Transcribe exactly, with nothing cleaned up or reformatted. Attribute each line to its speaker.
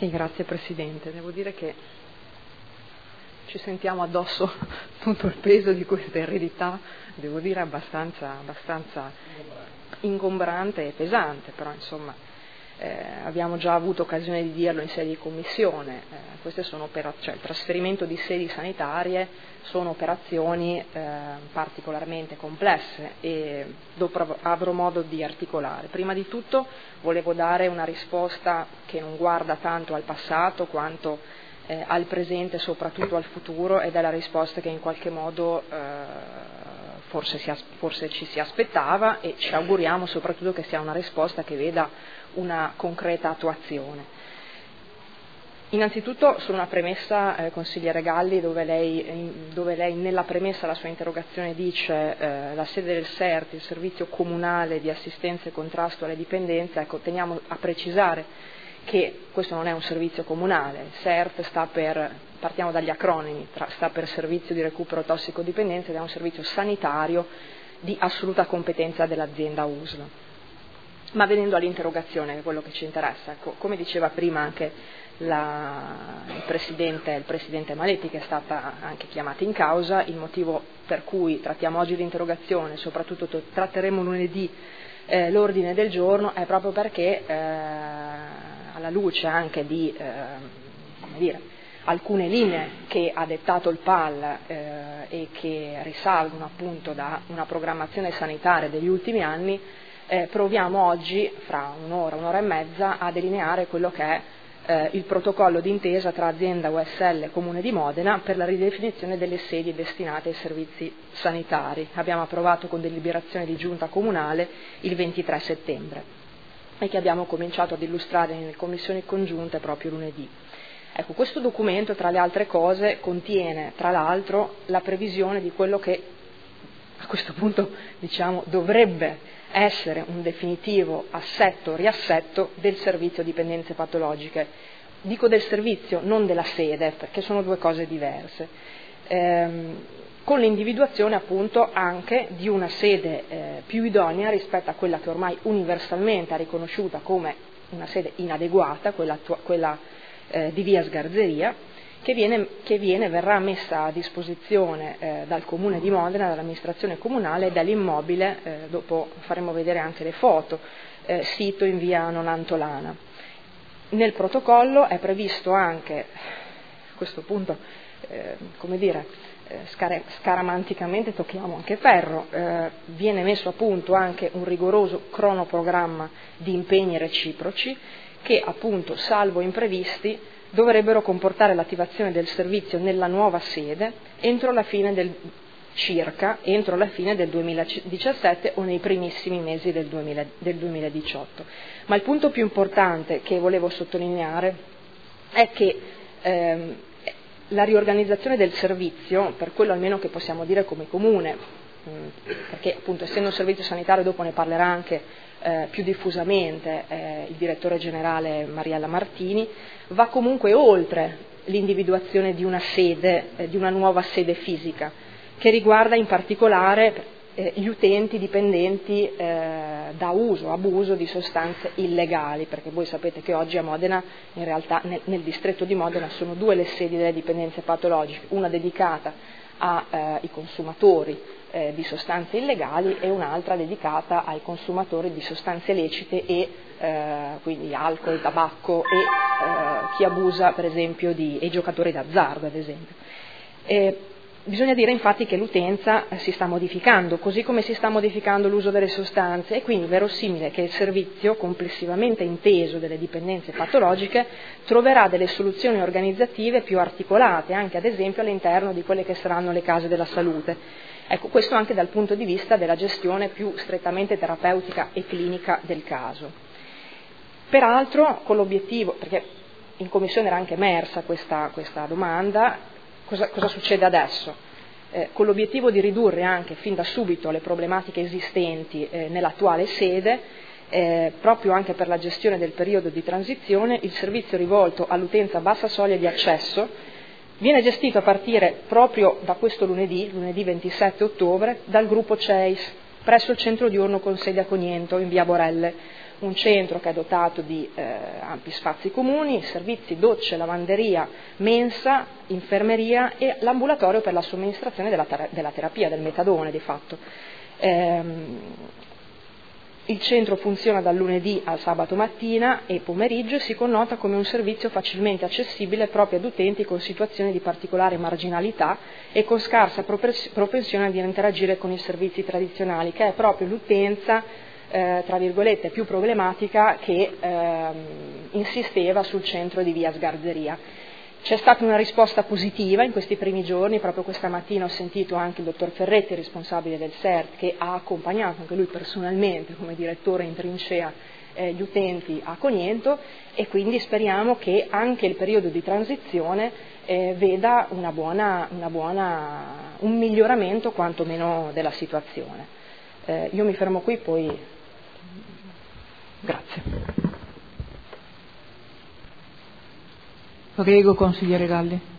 Speaker 1: Sì, grazie Presidente. Devo dire che ci sentiamo addosso tutto il peso di questa eredità, devo dire abbastanza, abbastanza ingombrante e pesante, però insomma eh, abbiamo già avuto occasione di dirlo in sede di commissione, eh, queste sono opera- cioè il trasferimento di sedi sanitarie sono operazioni eh, particolarmente complesse e dopo avrò modo di articolare. Prima di tutto volevo dare una risposta che non guarda tanto al passato quanto eh, al presente e soprattutto al futuro, ed è la risposta che in qualche modo eh, forse, si, forse ci si aspettava, e ci auguriamo soprattutto che sia una risposta che veda una concreta attuazione. Innanzitutto su una premessa, eh, consigliere Galli, dove lei, in, dove lei nella premessa alla sua interrogazione dice eh, la sede del S E R T, il Servizio Comunale di Assistenza e Contrasto alle Dipendenze, ecco, teniamo a precisare che questo non è un servizio comunale. S E R T sta per, partiamo dagli acronimi, tra, sta per Servizio di Recupero Tossicodipendenze, ed è un servizio sanitario di assoluta competenza dell'azienda U S L. Ma venendo all'interrogazione, che è quello che ci interessa, ecco, come diceva prima anche la, il, presidente, il Presidente Maletti, che è stata anche chiamata in causa, il motivo per cui trattiamo oggi l'interrogazione, soprattutto tratteremo lunedì eh, l'ordine del giorno, è proprio perché eh, alla luce anche di eh, come dire, alcune linee che ha dettato il P A L eh, e che risalgono appunto da una programmazione sanitaria degli ultimi anni, eh, proviamo oggi, fra un'ora, un'ora e mezza, a delineare quello che è eh, il protocollo d'intesa tra azienda U S L e Comune di Modena per la ridefinizione delle sedi destinate ai servizi sanitari. Abbiamo approvato con deliberazione di giunta comunale il ventitré settembre e che abbiamo cominciato ad illustrare nelle commissioni congiunte proprio lunedì. Ecco, questo documento, tra le altre cose, contiene tra l'altro la previsione di quello che a questo punto diciamo dovrebbe essere un definitivo assetto, riassetto del servizio dipendenze patologiche. Dico del servizio, non della sede, perché sono due cose diverse. Ehm, con l'individuazione appunto anche di una sede eh, più idonea rispetto a quella che ormai universalmente è riconosciuta come una sede inadeguata, quella, quella eh, di via Sgarzeria, che viene, che viene, verrà messa a disposizione eh, dal Comune di Modena, dall'amministrazione comunale, dall'immobile, eh, dopo faremo vedere anche le foto, eh, sito in via Nonantolana. Nel protocollo è previsto anche, a questo punto, eh, come dire, eh, scare, scaramanticamente tocchiamo anche ferro, eh, viene messo a punto anche un rigoroso cronoprogramma di impegni reciproci che appunto, salvo imprevisti, dovrebbero comportare l'attivazione del servizio nella nuova sede entro la fine del circa entro la fine del duemiladiciassette o nei primissimi mesi del, duemila, del duemiladiciotto. Ma il punto più importante che volevo sottolineare è che ehm, la riorganizzazione del servizio, per quello almeno che possiamo dire come Comune, mh, perché appunto essendo un servizio sanitario dopo ne parlerà anche Eh, più diffusamente eh, il direttore generale Mariella Martini, va comunque oltre l'individuazione di una sede, eh, di una nuova sede fisica, che riguarda in particolare eh, gli utenti dipendenti eh, da uso, abuso di sostanze illegali, perché voi sapete che oggi a Modena, in realtà nel, nel distretto di Modena, sono due le sedi delle dipendenze patologiche, una dedicata ai consumatori eh, di sostanze illegali e un'altra dedicata ai consumatori di sostanze lecite e eh, quindi alcol, tabacco e eh, chi abusa per esempio di, e giocatori d'azzardo ad esempio. E bisogna dire infatti che l'utenza si sta modificando, così come si sta modificando l'uso delle sostanze, e quindi è verosimile che il servizio complessivamente inteso delle dipendenze patologiche troverà delle soluzioni organizzative più articolate, anche ad esempio all'interno di quelle che saranno le case della salute. Ecco, questo anche dal punto di vista della gestione più strettamente terapeutica e clinica del caso. Peraltro, con l'obiettivo, perché in commissione era anche emersa questa, questa domanda, Cosa, cosa succede adesso? Eh, con l'obiettivo di ridurre anche fin da subito le problematiche esistenti eh, nell'attuale sede, eh, proprio anche per la gestione del periodo di transizione, il servizio rivolto all'utenza a bassa soglia di accesso viene gestito a partire proprio da questo lunedì, lunedì ventisette ottobre, dal gruppo C E I S, presso il centro diurno con sede a Coniento, in via Borelle, un centro che è dotato di eh, ampi spazi comuni, servizi docce, lavanderia, mensa, infermeria e l'ambulatorio per la somministrazione della, ter- della terapia, del metadone di fatto. Ehm, Il centro funziona dal lunedì al sabato mattina e pomeriggio e si connota come un servizio facilmente accessibile proprio ad utenti con situazioni di particolare marginalità e con scarsa propensione ad interagire con i servizi tradizionali, che è proprio l'utenza, eh, tra virgolette, più problematica che eh, insisteva sul centro di via Sgarzeria. C'è stata una risposta positiva in questi primi giorni, proprio questa mattina ho sentito anche il dottor Ferretti, responsabile del S E R T, che ha accompagnato anche lui personalmente come direttore in trincea eh, gli utenti a Coniento, e quindi speriamo che anche il periodo di transizione eh, veda una buona, una buona, un miglioramento quantomeno della situazione. Eh, io mi fermo qui, poi grazie.
Speaker 2: Prego, consigliere Galli.